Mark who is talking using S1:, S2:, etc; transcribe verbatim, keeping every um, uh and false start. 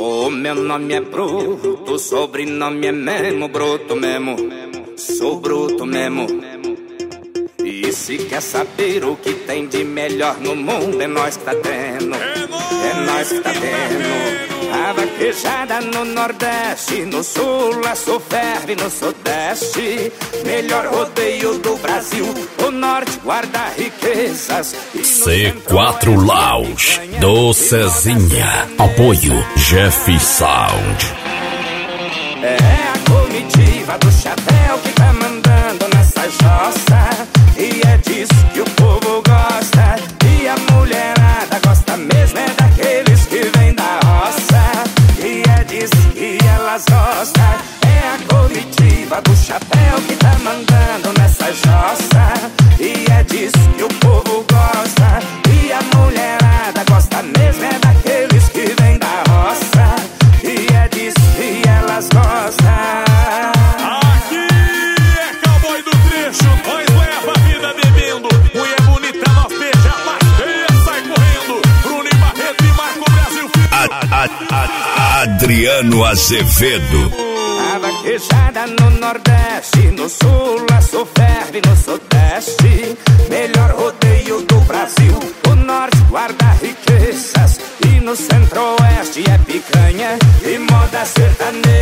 S1: O meu nome é Bruto, o sobrenome é mesmo Bruto mesmo. Sou bruto mesmo. E se quer saber o que tem de melhor no mundo, é nós que tá tendo. É nós que tá tendo. A vaquejada no Nordeste, no Sul a Sul ferve no Sudeste. Melhor rodeio do Brasil, o Norte guarda riquezas.
S2: C quatro Lounge, do Cezinha. Apoio Jeff Sound.
S1: É a comitiva do chapéu que tá mandando nessa jossa. E é disso que o povo gosta. E a mulherada gosta mesmo é daqueles que vêm da roça. E é disso que elas gostam. É a comitiva do chapéu que tá mandando nessa jossa. E é disso que o povo gosta. E a mulherada gosta mesmo é daqueles que vêm da roça. E é disso que elas gostam.
S3: Aqui é cowboy do trecho, nós leva a vida bebendo. Mulher bonita nós beija, mas feia sai correndo. Bruno e Barreto e Marco Brasil.
S2: A, a, a, Adriano Azevedo.
S1: A vaquejada no Nordeste, no Sul a Sul ferve no Sudeste. Melhor rodeio do Brasil, o Norte guarda riquezas. E no Centro-Oeste é picanha e moda sertaneja.